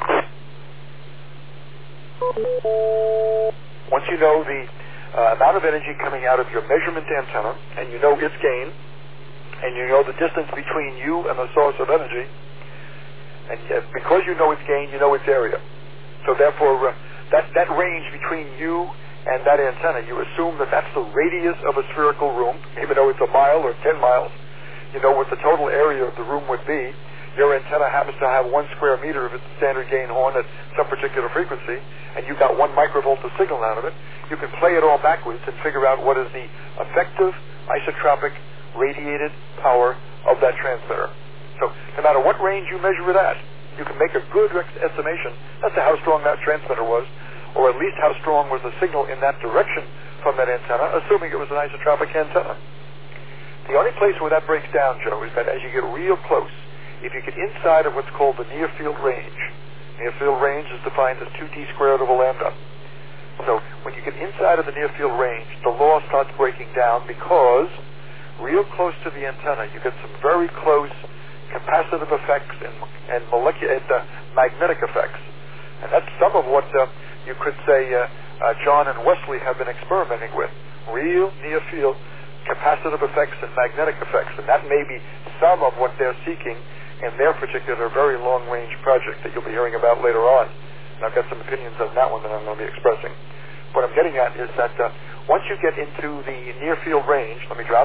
Once you know the uh, amount of energy coming out of your measurement antenna, and you know its gain, and you know the distance between you and the source of energy, and uh, because you know its gain, you know its area. So therefore, uh, that, that range between you and that antenna, you assume that that's the radius of a spherical room, even though it's a mile or ten miles. You know what the total area of the room would be. Your antenna happens to have one square meter of its standard gain horn at some particular frequency, and you got one microvolt of signal out of it. You can play it all backwards and figure out what is the effective isotropic radiated power of that transmitter. So no matter what range you measure it at, you can make a good estimation as to how strong that transmitter was, or at least how strong was the signal in that direction from that antenna, assuming it was an isotropic antenna. The only place where that breaks down, Joe, is that as you get real close, if you get inside of what's called the near field range, near field range is defined as two d squared over lambda. So when you get inside of the near field range, the law starts breaking down because real close to the antenna, you get some very close capacitive effects and, and molecular and, uh, magnetic effects. And that's some of what uh, you could say uh, uh, John and Wesley have been experimenting with. Real near-field capacitive effects and magnetic effects. And that may be some of what they're seeking in their particular very long-range project that you'll be hearing about later on. And I've got some opinions on that one that I'm going to be expressing. What I'm getting at is that uh, once you get into the near-field range, let me drop.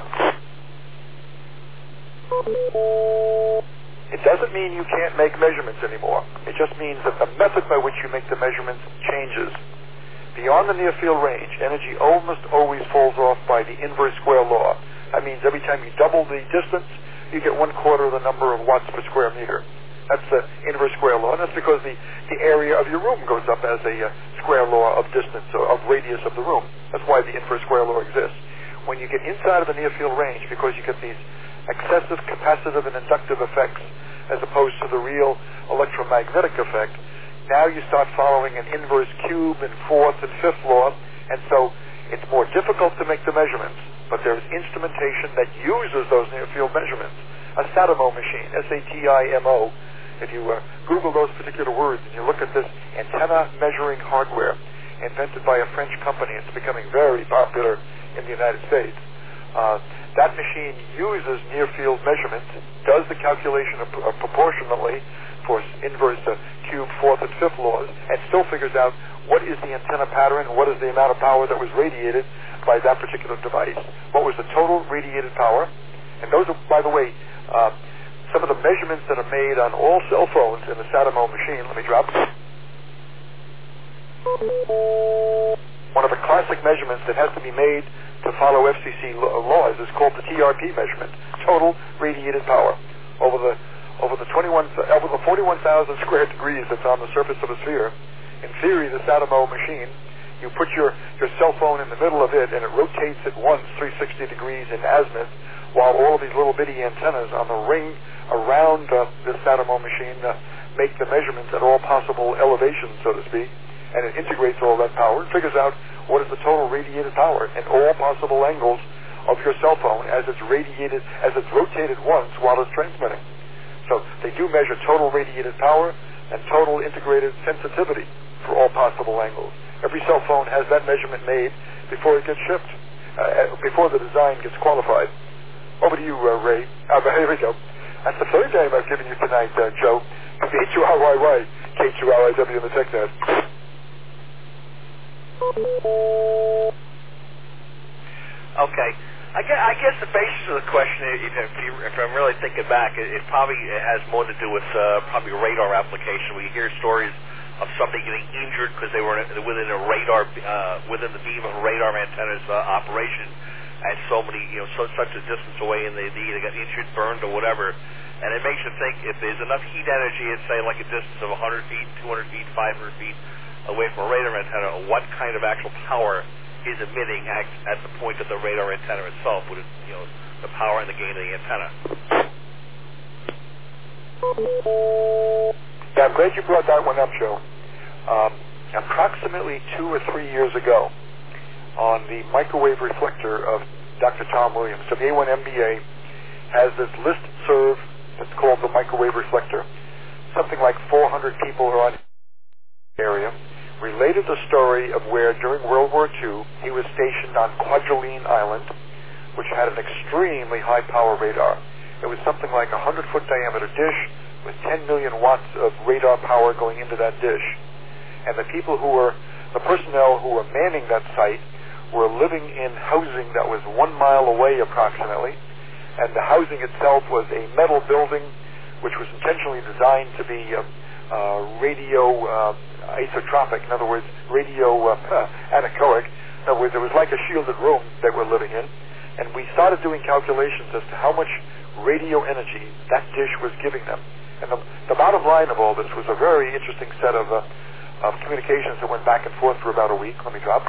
It doesn't mean you can't make measurements anymore. It just means that the method by which you make the measurements changes. Beyond the near-field range, energy almost always falls off by the inverse square law. That means every time you double the distance, you get one quarter of the number of watts per square meter. That's the inverse square law, and that's because the, the area of your room goes up as a uh, square law of distance, or of radius of the room. That's why the inverse square law exists. When you get inside of the near-field range, because you get these excessive capacitive and inductive effects as opposed to the real electromagnetic effect, now you start following an inverse cube and fourth and fifth law, and so it's more difficult to make the measurements, but there's instrumentation that uses those near-field measurements. A Satimo machine, S A T I M O, if you uh, Google those particular words and you look at this antenna measuring hardware invented by a French company, it's becoming very popular in the United States. Uh, that machine uses near-field measurements, does the calculation of, uh, proportionately for inverse uh, cube, fourth, and fifth laws, and still figures out what is the antenna pattern, what is the amount of power that was radiated by that particular device, what was the total radiated power. And those are, by the way, uh, some of the measurements that are made on all cell phones in the Satimo machine. Let me drop. One of the classic measurements that has to be made to follow F C C laws is called the T R P measurement, total radiated power, over the over the twenty-one over the forty-one thousand square degrees that's on the surface of a sphere. In theory, the Satimo machine, you put your, your cell phone in the middle of it, and it rotates at once three hundred sixty degrees in azimuth, while all of these little bitty antennas on the ring around uh, this Satimo machine uh, make the measurements at all possible elevations, so to speak, and it integrates all that power and figures out what is the total radiated power in all possible angles of your cell phone as it's radiated, as it's rotated once while it's transmitting. So they do measure total radiated power and total integrated sensitivity for all possible angles. Every cell phone has that measurement made before it gets shipped, uh, before the design gets qualified. Over to you, uh, Ray. Uh, here we go. That's the third name I've given you tonight, uh, Joe. K two R Y Y, K two R I W in the TechNet. Okay. I guess, I guess the basis of the question, if, you, if I'm really thinking back, it, it probably it has more to do with uh, probably radar application. We hear stories of somebody getting injured because they were within a radar, uh, within the beam of a radar antenna's uh, operation, and so many, you know, so such a distance away, and they, they either got injured, burned, or whatever. And it makes you think if there's enough heat energy at, say, like a distance of one hundred feet, two hundred feet, five hundred feet away from a radar antenna, what kind of actual power is emitting at, at the point of the radar antenna itself, with it, you know, the power and the gain of the antenna. Yeah, I'm glad you brought that one up, Joe. Um, approximately two or three years ago, on the microwave reflector of Doctor Tom Williams, W A one M B A has this listserv that's called the microwave reflector. Something like four hundred people are on the area. Related the story of where during World War Two he was stationed on Kwajalein Island, which had an extremely high power radar. It was something like a hundred foot diameter dish with ten million watts of radar power going into that dish. And the people who were, the personnel who were manning that site were living in housing that was one mile away approximately. And the housing itself was a metal building which was intentionally designed to be uh, uh, radio uh, isotropic, in other words, radio uh, anechoic. In other words, it was like a shielded room they were living in. And we started doing calculations as to how much radio energy that dish was giving them. And the, the bottom line of all this was a very interesting set of, uh, of communications that went back and forth for about a week. Let me drop.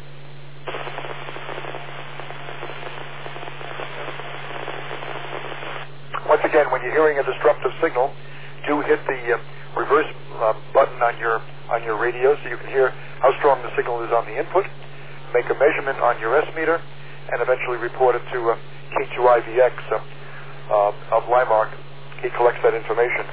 Once again, when you're hearing a disruptive signal, do hit the uh, reverse uh, button on your on your radio so you can hear how strong the signal is on the input. Make a measurement on your S meter, and eventually report it to uh, K two I V X uh, uh, of Limark. He collects that information.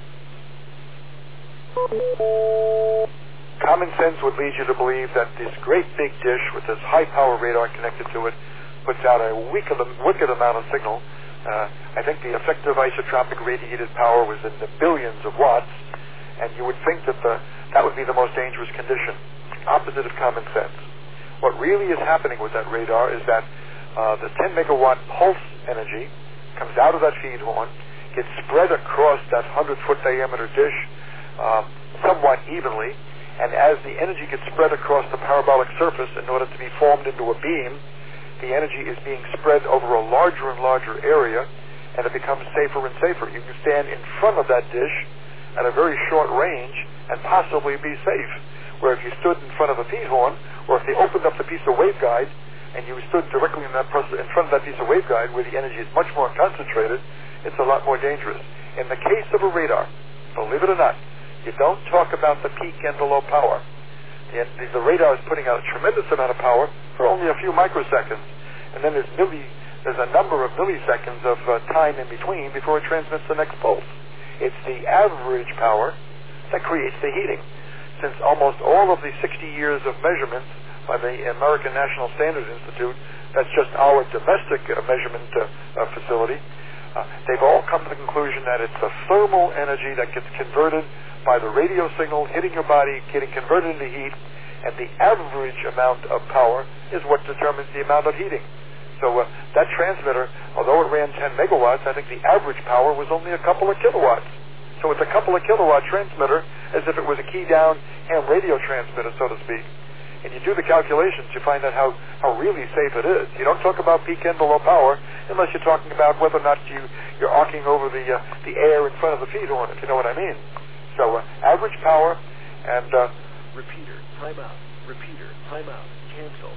Common sense would lead you to believe that this great big dish with this high power radar connected to it puts out a wicked, wicked amount of signal. Uh, I think the effective isotropic radiated power was in the billions of watts, and you would think that the, that would be the most dangerous condition. Opposite of common sense. What really is happening with that radar is that uh, the ten megawatt pulse energy comes out of that feed horn, gets spread across that hundred foot diameter dish uh, somewhat evenly, and as the energy gets spread across the parabolic surface in order to be formed into a beam, the energy is being spread over a larger and larger area, and it becomes safer and safer. You can stand in front of that dish at a very short range and possibly be safe. Where if you stood in front of a feed horn, or if they opened up the piece of waveguide and you stood directly in, that in front of that piece of waveguide where the energy is much more concentrated, it's a lot more dangerous. In the case of a radar, believe it or not, you don't talk about the peak and the low power. The, the radar is putting out a tremendous amount of power for only a few microseconds, and then there's milli, there's a number of milliseconds of uh, time in between before it transmits the next pulse. It's the average power that creates the heating. Since almost all of the sixty years of measurements by the American National Standards Institute, that's just our domestic uh, measurement uh, uh, facility, uh, they've all come to the conclusion that it's the thermal energy that gets converted by the radio signal hitting your body, getting converted into heat, and the average amount of power is what determines the amount of heating. So uh, that transmitter, although it ran ten megawatts, I think the average power was only a couple of kilowatts. So it's a couple of kilowatt transmitter as if it was a key down ham radio transmitter, so to speak. And you do the calculations, you find out how, how really safe it is. You don't talk about peak and below power unless you're talking about whether or not you, you're arcing over the, uh, the air in front of the feed horn, if you know what I mean. So uh, average power and... Uh, Repeater, timeout. Repeater, timeout. Cancel.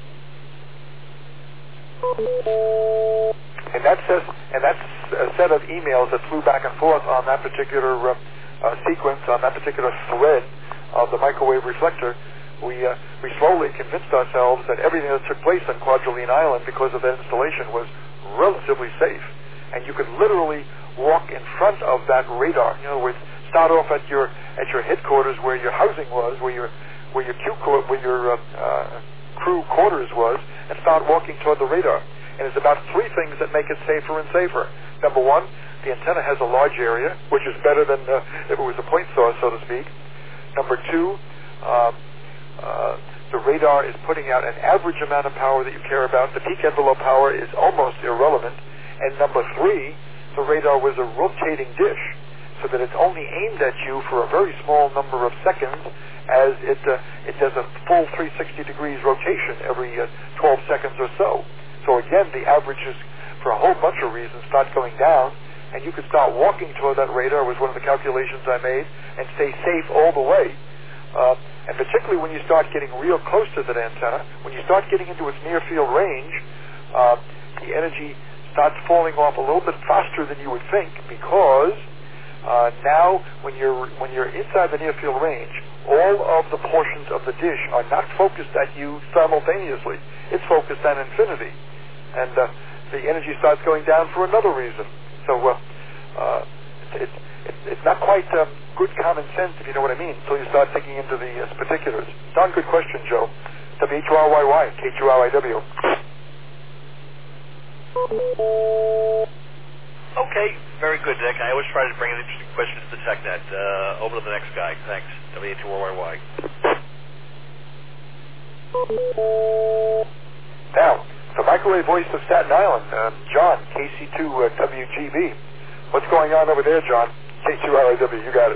And that's a, and that's a set of emails that flew back and forth on that particular uh, uh, sequence, on that particular thread of the microwave reflector. We uh, we slowly convinced ourselves that everything that took place on Kwajalein Island because of that installation was relatively safe. And you could literally walk in front of that radar. In other words, start off at your at your headquarters where your housing was, where your where your crew where your uh, uh, crew quarters was, and start walking toward the radar. And it's about three things that make it safer and safer. Number one, the antenna has a large area, which is better than uh, if it was a point source, so to speak. Number two, uh, uh, the radar is putting out an average amount of power that you care about. The peak envelope power is almost irrelevant. And number three, the radar was a rotating dish, so that it's only aimed at you for a very small number of seconds, as it uh, it does a full three hundred sixty degrees rotation every uh, twelve seconds or so. So again, the averages, for a whole bunch of reasons, start going down, and you could start walking toward that radar, was one of the calculations I made, and stay safe all the way. Uh, and particularly when you start getting real close to that antenna, when you start getting into its near-field range, uh, the energy starts falling off a little bit faster than you would think, because Uh, now, when you're when you're inside the near field range, all of the portions of the dish are not focused at you simultaneously. It's focused at infinity, and uh, the energy starts going down for another reason. So uh, uh, it's, it's it's not quite um, good common sense, if you know what I mean, until you start digging into the uh, particulars. Darn good question, Joe. W H R Y Y, K two R I W. Okay, very good, Dick. I always try to bring an interesting question to the TechNet. Uh, over to the next guy. Thanks. W H R Y Y. Now, the microwave voice of Staten Island, uh, John, K C two uh, W G B. What's going on over there, John? K two R I W, you got it.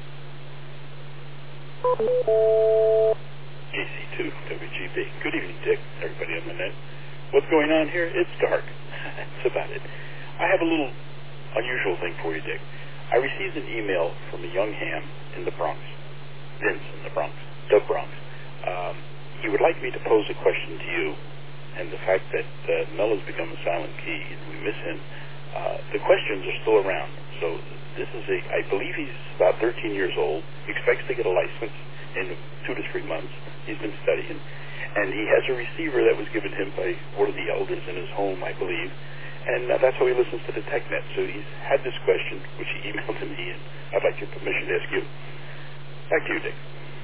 K C two W G B. Good evening, Dick, everybody on the net. What's going on here? It's dark. That's about it. I have a little unusual thing for you, Dick. I received an email from a young ham in the Bronx, Vince in the Bronx, the Bronx. Um, he would like me to pose a question to you, and the fact that uh, Mel has become a silent key and we miss him, uh, the questions are still around. So this is a, I believe he's about thirteen years old, expects to get a license in two to three months. He's been studying, and he has a receiver that was given him by one of the elders in his home, I believe, and uh, that's how he listens to the TechNet. So he's had this question, which he emailed to me, and I'd like your permission to ask you. Back to you, Dick.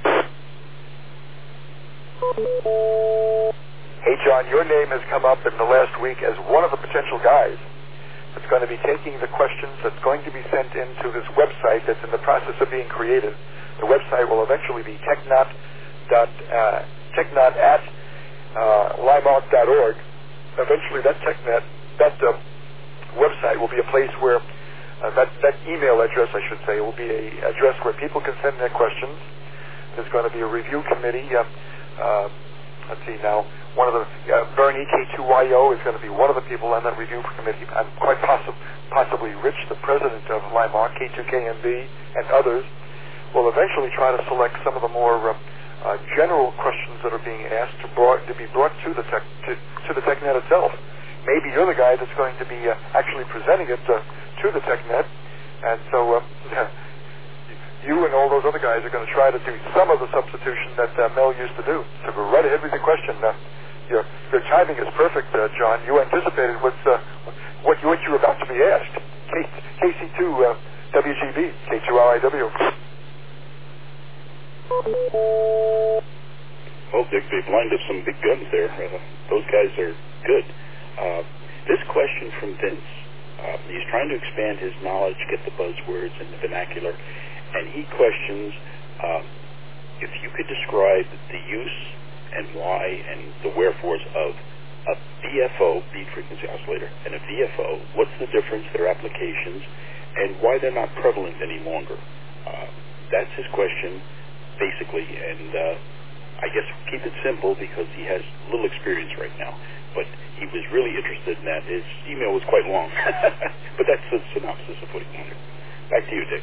Hey, John, your name has come up in the last week as one of the potential guys that's going to be taking the questions that's going to be sent into this website that's in the process of being created. The website will eventually be technot dot uh, technot at uh, limark dot org. Eventually, that technet, that uh, website will be a place where uh, that that email address, I should say, will be a address where people can send their questions. There's going to be a review committee. Uh, uh, let's see now. One of the uh, Bernie K two Y O is going to be one of the people on that review committee, and quite possi- possibly Rich, the president of Limark, K two K M B, and others will eventually try to select some of the more uh, uh, general questions that are being asked to, brought, to be brought to the tech, to, to the TechNet itself. Maybe you're the guy that's going to be uh, actually presenting it uh, to the TechNet, and so uh, you and all those other guys are going to try to do some of the substitution that uh, Mel used to do. So go right ahead with your question. Uh, Your, your timing is perfect, uh, John. You anticipated what's, uh, what, you, what you were about to be asked. K C two uh, W G B, K two R I W. Well, Dick, they've lined up some big guns there. Uh, those guys are good. Uh, this question from Vince, uh, he's trying to expand his knowledge, get the buzzwords and the vernacular, and he questions uh, if you could describe the use and why and the wherefores of a V F O, beat frequency oscillator, and a V F O, what's the difference, their applications, and why they're not prevalent any longer. Uh, that's his question, basically, and uh, I guess keep it simple because he has little experience right now, but he was really interested in that. His email was quite long, but that's the synopsis of what he wanted. Back to you, Dick.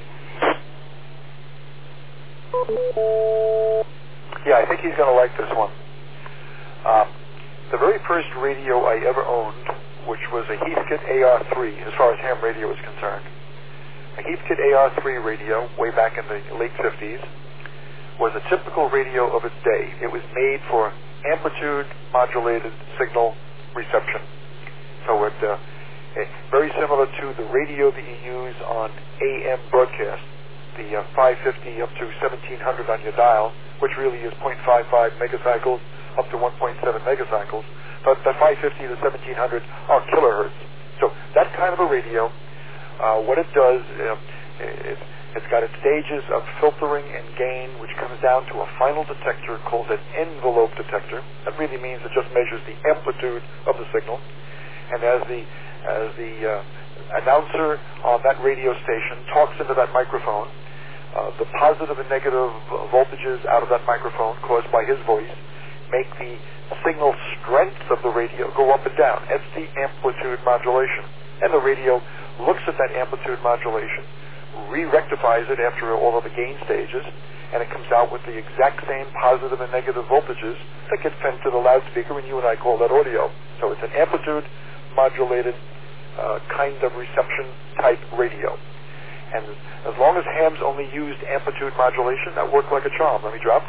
Yeah, I think he's going to like this one. Um, the very first radio I ever owned, which was a Heathkit A R three, as far as ham radio is concerned, a Heathkit A R three radio, way back in the late fifties, was a typical radio of its day. It was made for amplitude-modulated signal reception. So it, uh, it very similar to the radio that you use on A M broadcast, the uh, five fifty up to seventeen hundred on your dial, which really is zero point five five megacycles up to one point seven megacycles. But the five fifty to seventeen hundred are kilohertz. So that kind of a radio, uh, what it does, uh, it, it's got its stages of filtering and gain, which comes down to a final detector called an envelope detector. That really means it just measures the amplitude of the signal. And as the as the uh, announcer on that radio station talks into that microphone, Uh, the positive and negative voltages out of that microphone caused by his voice make the signal strength of the radio go up and down. That's the amplitude modulation. And the radio looks at that amplitude modulation, re-rectifies it after all of the gain stages, and it comes out with the exact same positive and negative voltages that get sent to the loudspeaker, and you and I call that audio. So it's an amplitude modulated uh, kind of reception type radio. And as long as hams only used amplitude modulation, that worked like a charm. Let me drop.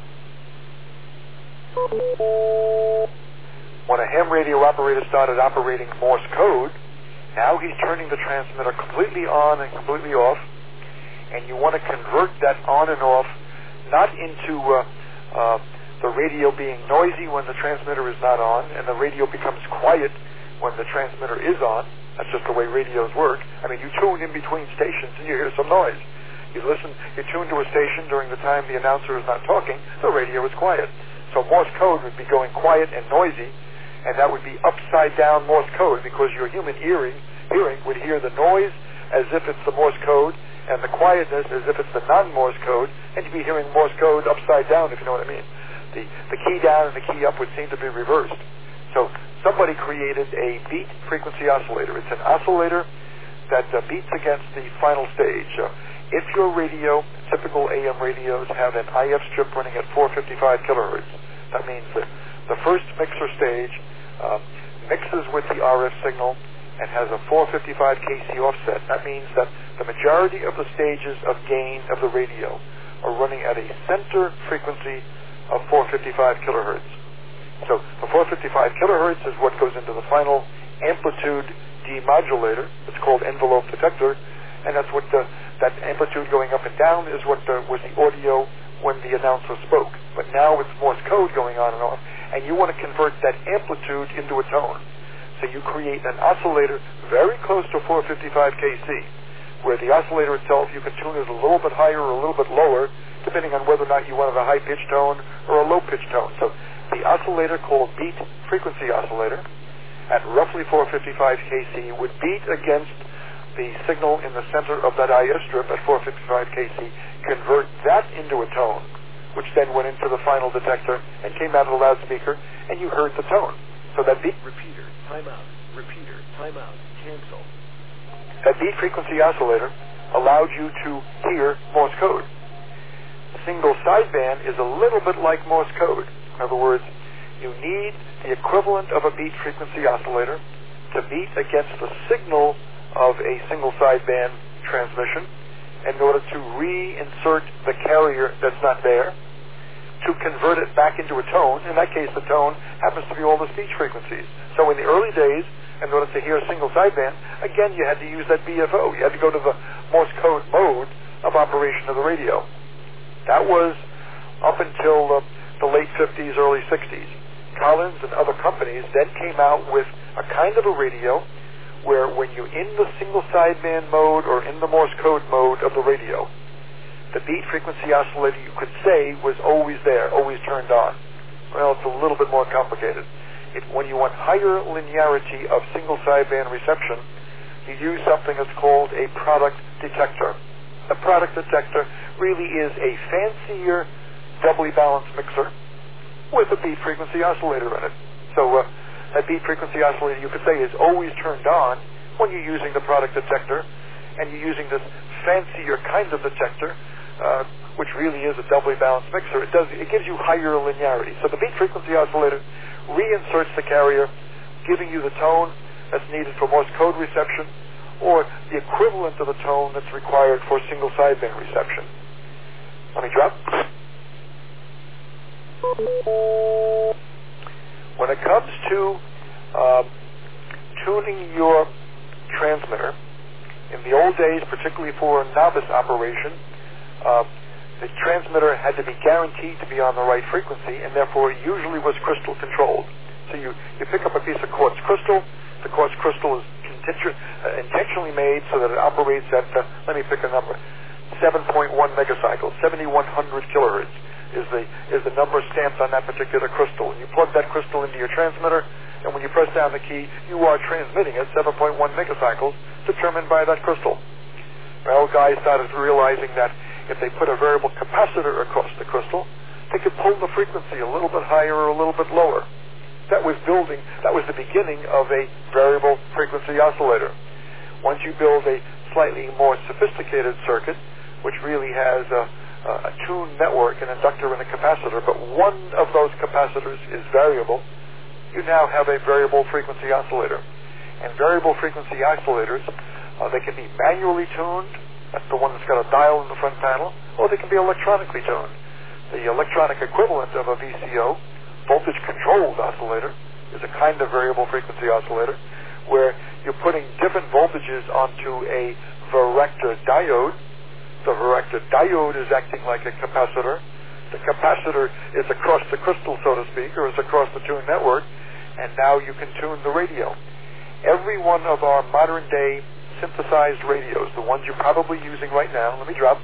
When a ham radio operator started operating Morse code, now he's turning the transmitter completely on and completely off, and you want to convert that on and off not into uh, uh, the radio being noisy when the transmitter is not on, and the radio becomes quiet when the transmitter is on. That's just the way radios work. I mean, you tune in between stations and you hear some noise. You listen, you tune to a station during the time the announcer is not talking, the radio is quiet. So Morse code would be going quiet and noisy, and that would be upside down Morse code, because your human hearing, hearing would hear the noise as if it's the Morse code, and the quietness as if it's the non-Morse code, and you'd be hearing Morse code upside down, if you know what I mean. The, the key down and the key up would seem to be reversed. So somebody created a beat frequency oscillator. It's an oscillator that uh, beats against the final stage. Uh, if your radio, typical A M radios, have an I F strip running at four fifty-five kilohertz, that means that the first mixer stage uh, mixes with the R F signal and has a four fifty-five K C offset. That means that the majority of the stages of gain of the radio are running at a center frequency of four fifty-five kilohertz. So the four fifty-five kilohertz is what goes into the final amplitude demodulator. It's called envelope detector, and that's what the, that amplitude going up and down is what the, was the audio when the announcer spoke. But now it's Morse code going on and off, and you want to convert that amplitude into a tone. So you create an oscillator very close to four fifty-five K C, where the oscillator itself, you can tune it a little bit higher or a little bit lower, depending on whether or not you wanted a high-pitched tone or a low-pitched tone. So the oscillator, called beat frequency oscillator, at roughly four fifty-five K C would beat against the signal in the center of that I F strip at four fifty-five K C, convert that into a tone, which then went into the final detector and came out of the loudspeaker, and you heard the tone. So that beat... Repeater, timeout. Repeater, timeout. Cancel. That beat frequency oscillator allowed you to hear Morse code. Single sideband is a little bit like Morse code. In other words, you need the equivalent of a beat frequency oscillator to beat against the signal of a single sideband transmission in order to reinsert the carrier that's not there, to convert it back into a tone. In that case, the tone happens to be all the speech frequencies. So in the early days, in order to hear a single sideband, again, you had to use that B F O. You had to go to the Morse code mode of operation of the radio. That was up until uh, the late fifties, early sixties. Collins and other companies then came out with a kind of a radio where when you're in the single sideband mode or in the Morse code mode of the radio, the beat frequency oscillator, you could say, was always there, always turned on. Well, it's a little bit more complicated. It, when you want higher linearity of single sideband reception, you use something that's called a product detector. A product detector really is a fancier doubly balanced mixer with a beat frequency oscillator in it. So uh, that beat frequency oscillator, you could say, is always turned on when you're using the product detector, and you're using this fancier kind of detector, uh, which really is a doubly balanced mixer. It does, it gives you higher linearity. So the beat frequency oscillator reinserts the carrier, giving you the tone that's needed for Morse code reception, or the equivalent of the tone that's required for single sideband reception. Let me drop. When it comes to um, tuning your transmitter, in the old days, particularly for a novice operation, uh, the transmitter had to be guaranteed to be on the right frequency, and therefore it usually was crystal controlled. So you, you pick up a piece of quartz crystal. The quartz crystal is contingent, uh, intentionally made so that it operates at, uh, let me pick a number, seven point one megacycles, seventy-one hundred kilohertz is the is the number stamped on that particular crystal. And you plug that crystal into your transmitter, and when you press down the key, you are transmitting at seven point one megacycles, determined by that crystal. Well, guys started realizing that if they put a variable capacitor across the crystal, they could pull the frequency a little bit higher or a little bit lower. That was building, that was the beginning of a variable frequency oscillator. Once you build a slightly more sophisticated circuit, which really has a, a tuned network, an inductor and a capacitor, but one of those capacitors is variable, you now have a variable frequency oscillator. And variable frequency oscillators, uh, they can be manually tuned, That's the one that's got a dial in the front panel, or they can be electronically tuned. The electronic equivalent of a V C O, voltage-controlled oscillator, is a kind of variable frequency oscillator where you're putting different voltages onto a varactor diode. The varactor diode is acting like a capacitor. The capacitor is across the crystal, so to speak, or is across the tune network, and now you can tune the radio. Every one of our modern-day synthesized radios, the ones you're probably using right now, let me drop.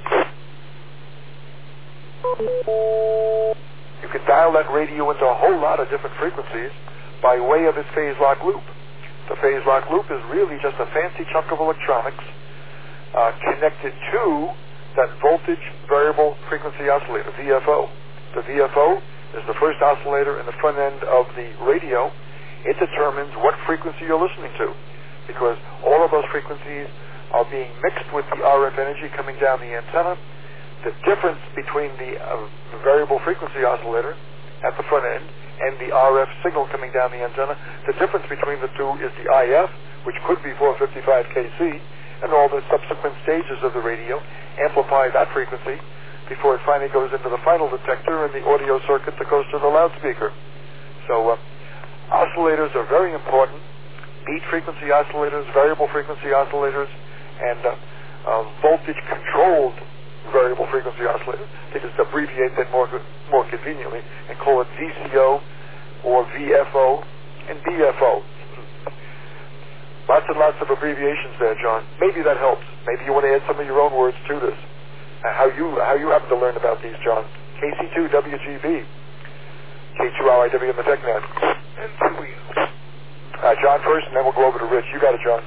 You can dial that radio into a whole lot of different frequencies by way of its phase lock loop. The phase lock loop is really just a fancy chunk of electronics uh, connected to that voltage variable frequency oscillator, V F O. The V F O is the first oscillator in the front end of the radio. It determines what frequency you're listening to, because all of those frequencies are being mixed with the R F energy coming down the antenna. The difference between the uh, variable frequency oscillator at the front end and the R F signal coming down the antenna, the difference between the two is the I F, which could be four fifty-five K C, and all the subsequent stages of the radio amplify that frequency before it finally goes into the final detector and the audio circuit that goes to the loudspeaker. So uh, oscillators are very important. Beat frequency oscillators, variable frequency oscillators, and uh, uh, voltage-controlled variable frequency oscillators. They just abbreviate that more more conveniently and call it V C O or V F O and B F O. Lots and lots of abbreviations there, John. Maybe that helps. Maybe you want to add some of your own words to this. Uh, how you how you happen to learn about these, John? K C two W G B, K two L I W in the TechNet. And two E. Uh, John first, and then we'll go over to Rich. You got it, John.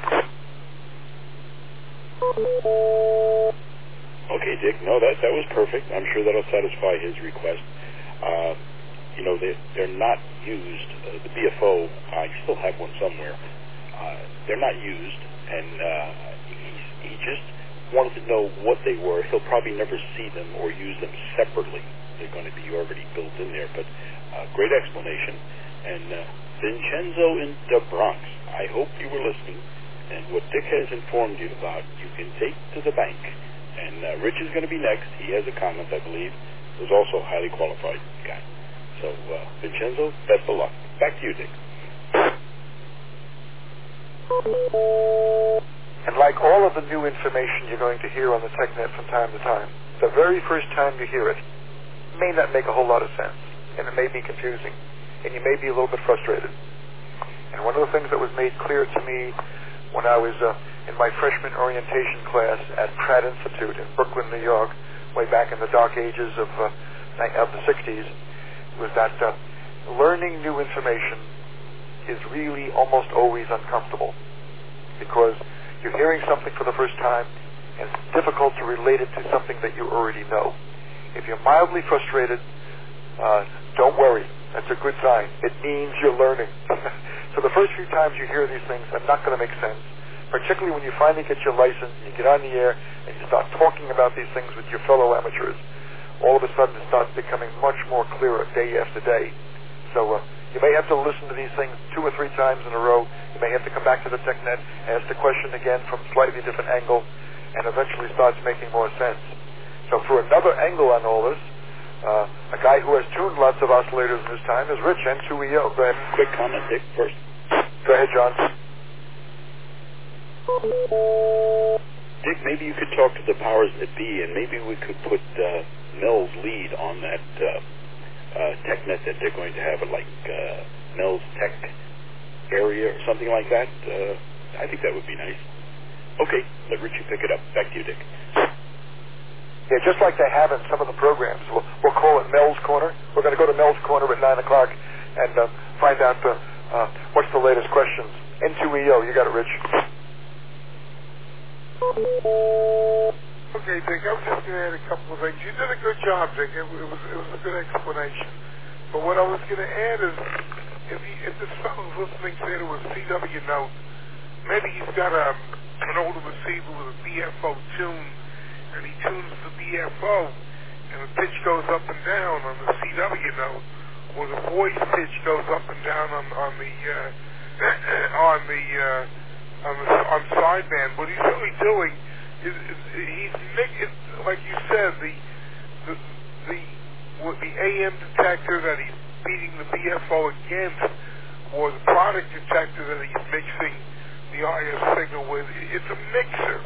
Okay, Dick. No, that that was perfect. I'm sure that'll satisfy his request. Uh, you know, they they're not used. Uh, the B F O, I still have one somewhere. Uh, they're not used, and uh, he, he just wanted to know what they were. He'll probably never see them or use them separately. They're going to be already built in there, but uh, great explanation. And uh, Vincenzo in the Bronx, I hope you were listening, and what Dick has informed you about, you can take to the bank. And uh, Rich is going to be next. He has a comment, I believe. Who's also a highly qualified guy. So, uh, Vincenzo, best of luck. Back to you, Dick. And like all of the new information you're going to hear on the TechNet from time to time, the very first time you hear it may not make a whole lot of sense, and it may be confusing, and you may be a little bit frustrated. And one of the things that was made clear to me when I was uh, in my freshman orientation class at Pratt Institute in Brooklyn, New York, way back in the dark ages of, uh, of the sixties, was that uh, learning new information is really almost always uncomfortable, because you're hearing something for the first time and it's difficult to relate it to something that you already know. If you're mildly frustrated, uh, don't worry. That's a good sign. It means you're learning. So the first few times you hear these things are not going to make sense, particularly when you finally get your license and you get on the air and you start talking about these things with your fellow amateurs. All of a sudden it starts becoming much more clearer day after day. So uh, you may have to listen to these things two or three times in a row. You may have to come back to the TechNet, ask the question again from a slightly different angle, and eventually starts making more sense. So for another angle on all this, uh, a guy who has tuned lots of oscillators in his time is Rich, N two E O. Go ahead. Quick comment, Dick, first. Go ahead, John. Dick, maybe you could talk to the powers that be, and maybe we could put uh, Mel's lead on that uh, uh, TechNet that they're going to have at like uh, Mel's Tech area or something like that. Uh, I think that would be nice. Okay, let Richie pick it up. Back to you, Dick. Yeah, just like they have in some of the programs. We'll, we'll call it Mel's Corner. We're going to go to Mel's Corner at nine o'clock and uh, find out uh, uh, what's the latest questions. N two E O, you got it, Rich. Okay, Dick, I was just going to add a couple of things. You did a good job, Dick. It, it, was, it was a good explanation. But what I was going to add is, if, he, if this fellow's listening say to a C W note, maybe he's got a, an older receiver with a B F O tune, and he tunes the B F O, and the pitch goes up and down on the C W note, or the voice pitch goes up and down on, on the uh, on the uh, on the on sideband. What he's really doing is, is, he's mix, like you said, the the the what the A M detector that he's beating the B F O against, or the product detector that he's mixing the I S signal with. It's a mixer.